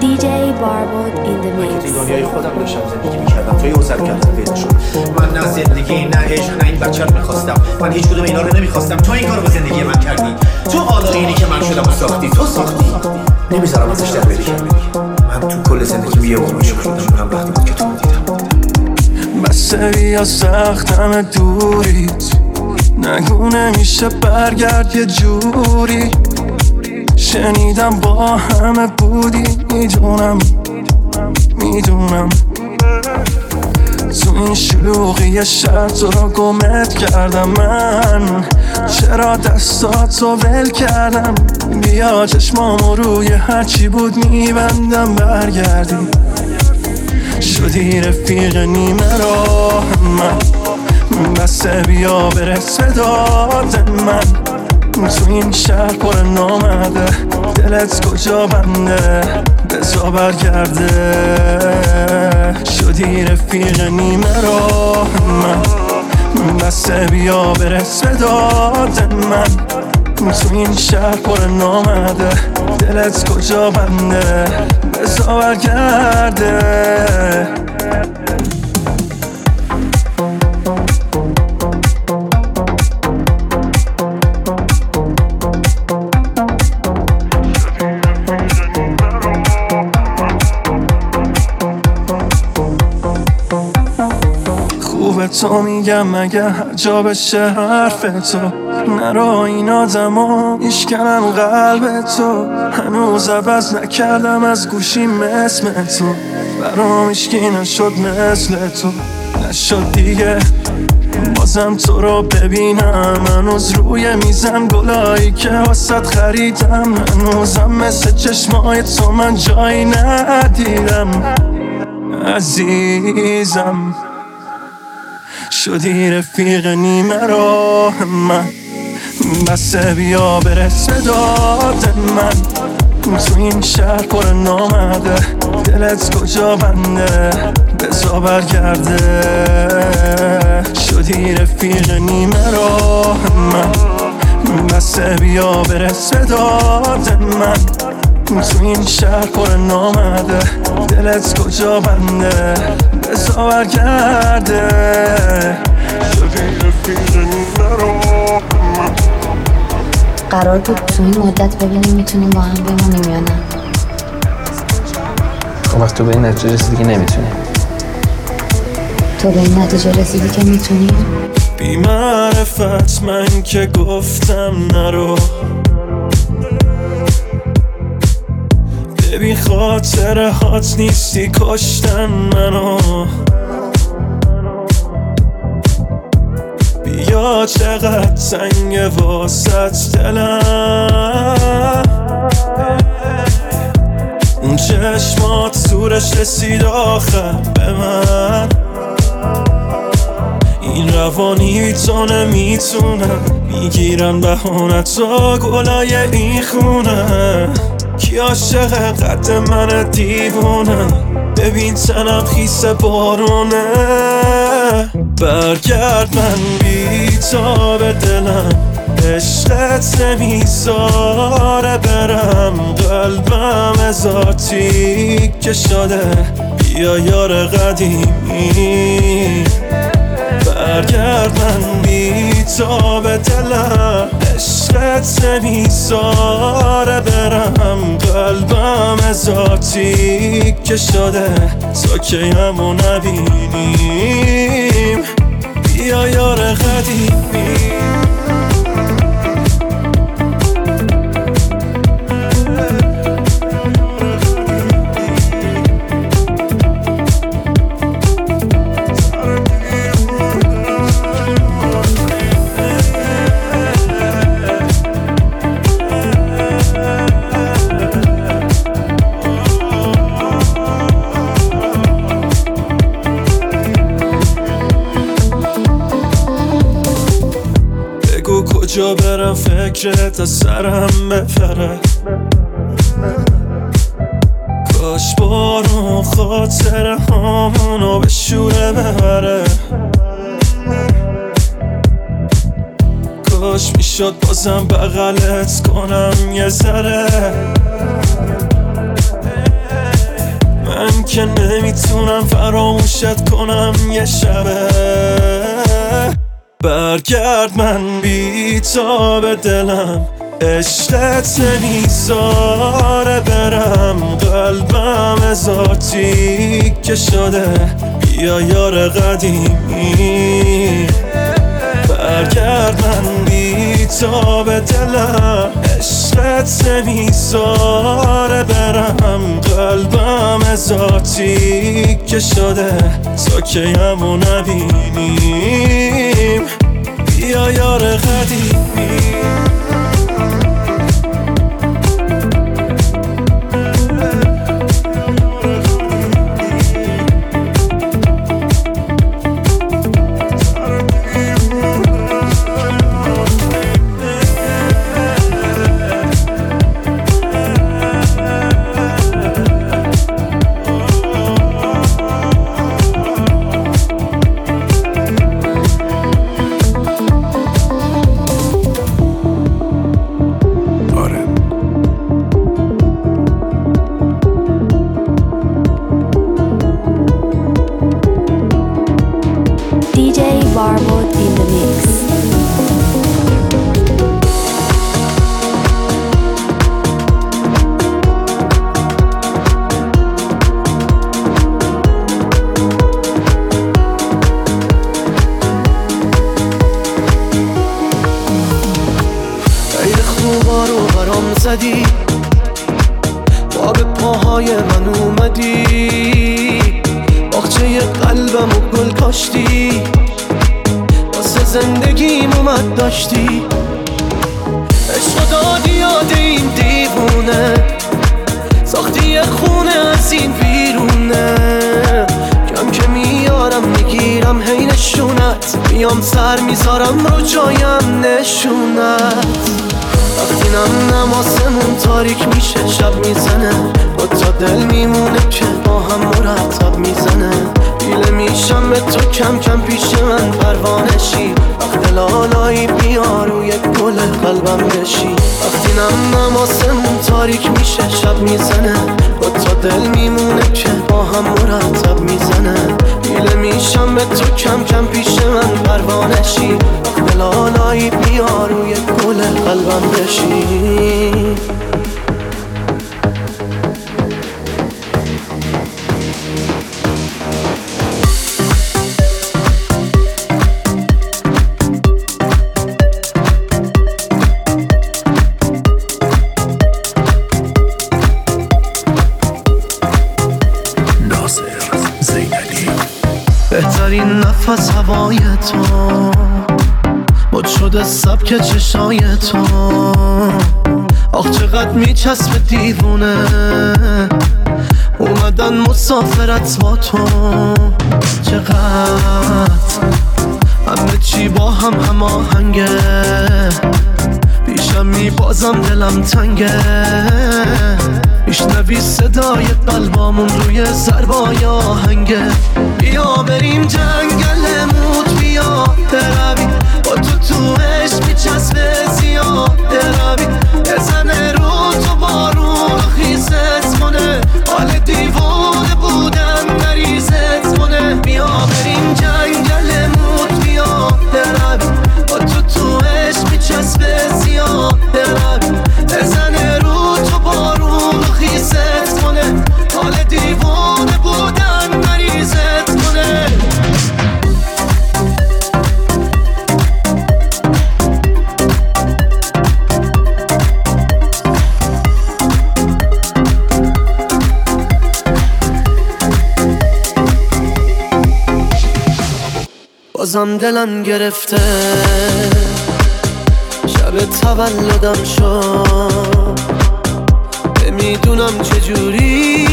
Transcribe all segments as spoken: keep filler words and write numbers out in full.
دی جی باربود این the mix. توی دنیای خودم داشتم زندگی میکردم، توی اوزر کردم پیدا شد. من نه زندگی نه عشق نه این بچه رو میخواستم. من هیچ کدوم اینا رو نمیخواستم. تو این کارو با زندگی من کردی. تو آلایینی که من شدم و ساختی. تو ساختی. نمیذارم ازش در بری. من تو کل زندگی یه موقع عاشق شدم. اونم وقتی بود که تو رو دیدم. بسه بیا سختم دوریت، نگو نمیشه برگرد یه جوری. شنیدم با همه بودی، میدونم میدونم تو این شلوغی شهر تو رو گمت کردم. من چرا دستاتو ول کردم؟ بیا چشمامو روی هرچی بود میبندم برگردی. شدی رفیق نیمه راه من، بسه بیا برس به داد من. تو این شهر پر نامده، دلت کجا بنده؟ بزا برگرده. شدی رفیق نیمه راه من، بسه بیا برس به داد من. تو این شهر پر نامده، دلت کجا بنده؟ بزا برگرده. تو میگم مگه هر جا بشه حرف تو، نرو این آدم ها میشکنن قلب تو. هنوز عوض نکردم از گوشیم اسم تو، برام هیچکی نشد مثل تو. نشد دیگه بازم تو رو ببینم، هنوز روی میزم گلایی که واسط خریدم. هنوزم مثل چشمای تو من جایی ندیدم عزیزم. شدی رفیق نیمه راه من، بسه بیا برس به داد من. تو این شهر پر نامده، دلت کجا بنده؟ بزا برگرده. شدی رفیق نیمه راه من، بسه بیا برس به داد من. تو این شهر پر نامده، دلت کجا بنده؟ بزا برگرده. قرار بود تو این مدت ببینیم میتونیم با هم بمونیم یا نه. خب وقت تو به این نتیجه رسیدی که نمیتونیم. تو به این نتیجه رسیدی که میتونیم. بی معرفت من که گفتم نرو، ببین خاطر هات نیستی کشتن منو. بیا چقدر سنگ واسط دلم، اون چشمات سورش رسید آخر به من. این روانی تو نمیتونم، میگیرن بهانتا گلای این خونه. کی عاشق قد من دیوونه؟ ببین تنم خیس بارونه. برگرد من بی تا به دلم، عشقت نمیذاره برم. قلبم ذاتی که شده بیا یار قدیمی. برگرد من بی تا به دلم، عشقت نمیذاره برم. قلبم ذاتی که شده تا که همو نبینیم. بیا یار قدیمی. کجا برم فکرت از سرم بپره؟ کاش بارون خاطر همونو به شوره ببره. کاش میشد بازم بغلت کنم یه ذره. که نمیتونم فراموشت کنم یه شبه. برگرد من بی تا به دلم، عشقت نمیذاره برم، قلبم ذاتی که شده بیا یار قدیمی. برگرد من بی تا به دلم، عشقت نمیذاره برم، قلبم ذاتی که شده تا که همو نبینیم بیا یار قدیمی. زدی با به پاهای من اومدی، باغچه قلبمو گل کاشتی، واسه زندگیم اومد داشتی. عشق دادی یاد این دیوونه، ساختی یه خونه از این بیرونه. کم که میارم میگیرم هی نشونت، میام سر میذارم رو جایم نشونت. وقتی نم نماسمون تاریک میشه شب میزنه، با تا دل میمونه که با هم مرتب میزنه. دیله میشم به تو کم کم پیش من پروانشی، وقت لالایی بیا روی گل قلبم بشی. وقتی نم نماسمون تاریک میشه شب میزنه، با تا دل میمونه که با هم مرتب میزنه. دیله میشم به تو کم کم پیش من پروانشی، وقت لالایی بیا روی گل قلبم بشی. بهترین نفس هوای تو، مد شده سبک چشای تو. آخ چقدر میچسبه دیوونه، اومدن مسافرت با تو. چقدر همه چی با هم هماهنگه، پیشم میبازم دلم تنگه. میشنوی صدای قلبامون روی ضربای آهنگه. بیا بریم جنگل موت، بیا بروی با تو تو عشق میچسبه زیاده روی. بزنه رو تو بارون خیزت کنه، حال دیوانه بودن مریضت کنه. بیا بریم جنگل موت، بیا بروی با تو تو عشق میچسبه زیاده روی. بزنه رو تو بارون خیزت کنه، حال دیوانه بودن مریضت کنه. بازم دلم گرفته، شب تولدم شد، نمیدونم چجوری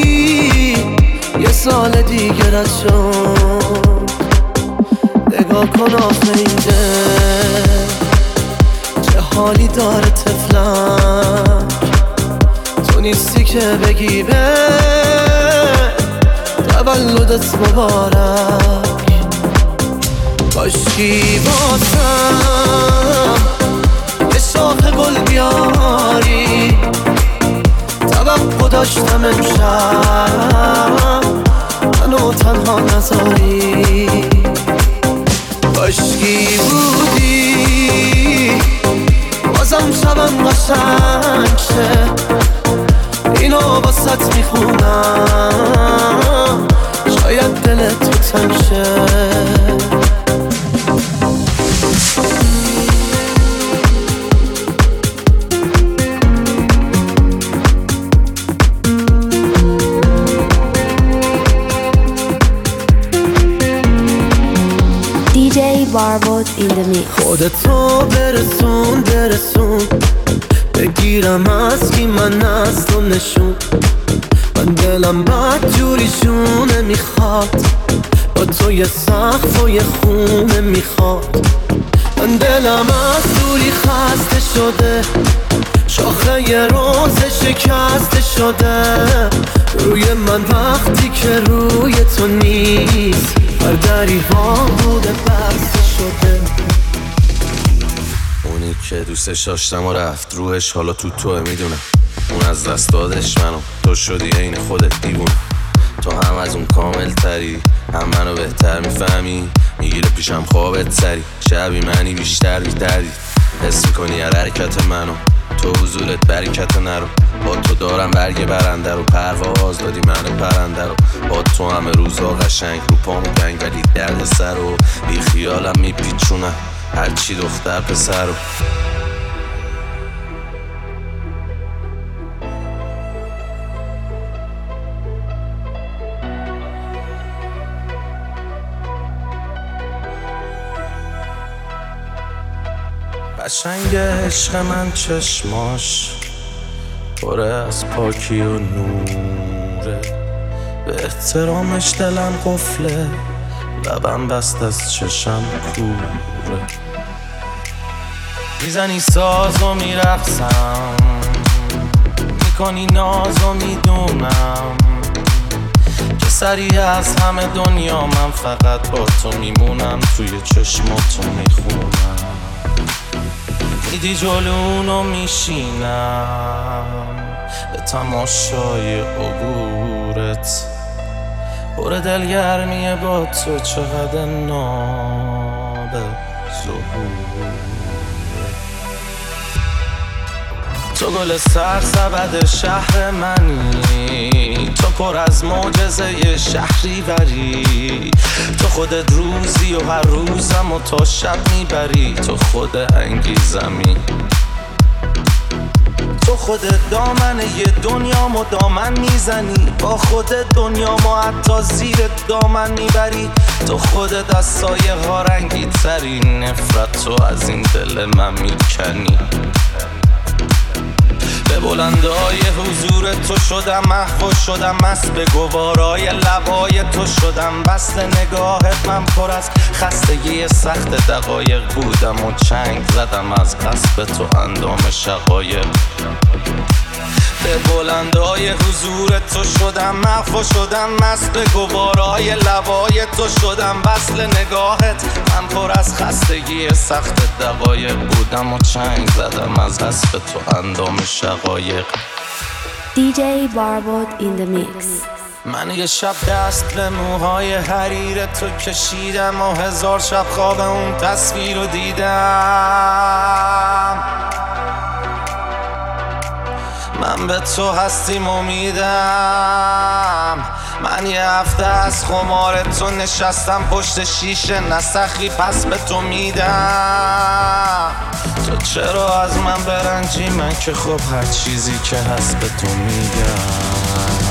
یه سال دیگه رد شد. نگاه کن آخه این دل چه حالی داره تفلک، تو نیستی که بگی به تولدت مبارک. کاشکی واسم یه شاخ گل بیاری، توقع داشتم امشب منو تنها نذاری. عشقی بودی بازم شبم قشنگ شه، اینو واسط میخونم شاید دلت تو تنگ شه. دی جی Barbod in the mix. خودتو برسون برسون بگیرم از کی من از تو نشون. من دلم بد جوریشونه میخواد، با تو یه سقف و یه خونه میخواد. من دلم از دوری خسته شده، شاخه یه روز شکسته شده. روی من وقتی که روی تو نیست، هر دری ها بوده بسته شده. اونی که دوستش داشتم و رفت روحش حالا تو توه میدونم. اون از دست دادش منو، تو شدی عین خودت دیوونه. تو هم از اون کامل تری، هم منو بهتر میفهمی. میگیره پیشم خوابت سری، شبی منی بیشتر بیتردی. حس میکنی هر حرکت منو، تو حضورت برکت نرو. با تو دارم برگ برنده رو، پرواز دادی من پرنده رو. با تو همه روزا قشنگ، رو پامو گنگ ولی درد سر رو. بی خیالم میپیچونم هرچی دختر پسر رو. قشنگ عشق من چشماش پره از پاکی و نوره. به احترامش دلم قفله، لبم بست از چشم کوره. میزنی ساز و میرقصم، میکنی ناز و میدونم که سریع از همه دنیا من فقط با تو میمونم. توی چشماتو میخونم، میدی جلونو میشینم به تماشای عبورت. پر دلگرمیه با تو، چقدر ناب ظهوره. تو گل سرسبد شهر منی، تو پر از معجزه شهری بری. تو خودت روزی و هر روزم و تا شب میبری. تو خود انگیزمی، تو خودت دامن یه دنیا مو دامن میزنی. با خودت دنیا مو حتی زیر دامن میبری. تو خودت از سایه ها رنگی تری، نفرت تو از این دل من میکنی. به بلندای حضور تو شدم محو شدم مست، به گوارای لبای تو شدم بست. نگاهت من پر از خستگی سخت دقایق بودم و چنگ زدم از قصب تو اندام شقایق. به بلندای حضور تو شدم محو شدم مست، به گوارای لبای تو شدم وصل. نگاهت من پر از خستگی سخت دقایق بودم و چنگ زدم از حسب تو اندام شقایق. دی جی Barbod in the mix. من یه شب دست به موهای حریر تو کشیدم و هزار شب خواب اون تصویر رو دیدم. من به تو هستیم امیدم. من یه هفته از خمار تو نشستم پشت شیشه، نسخی پس به تو میدم. تو چرا از من برنجی؟ من که خب هر چیزی که هست به تو میگم.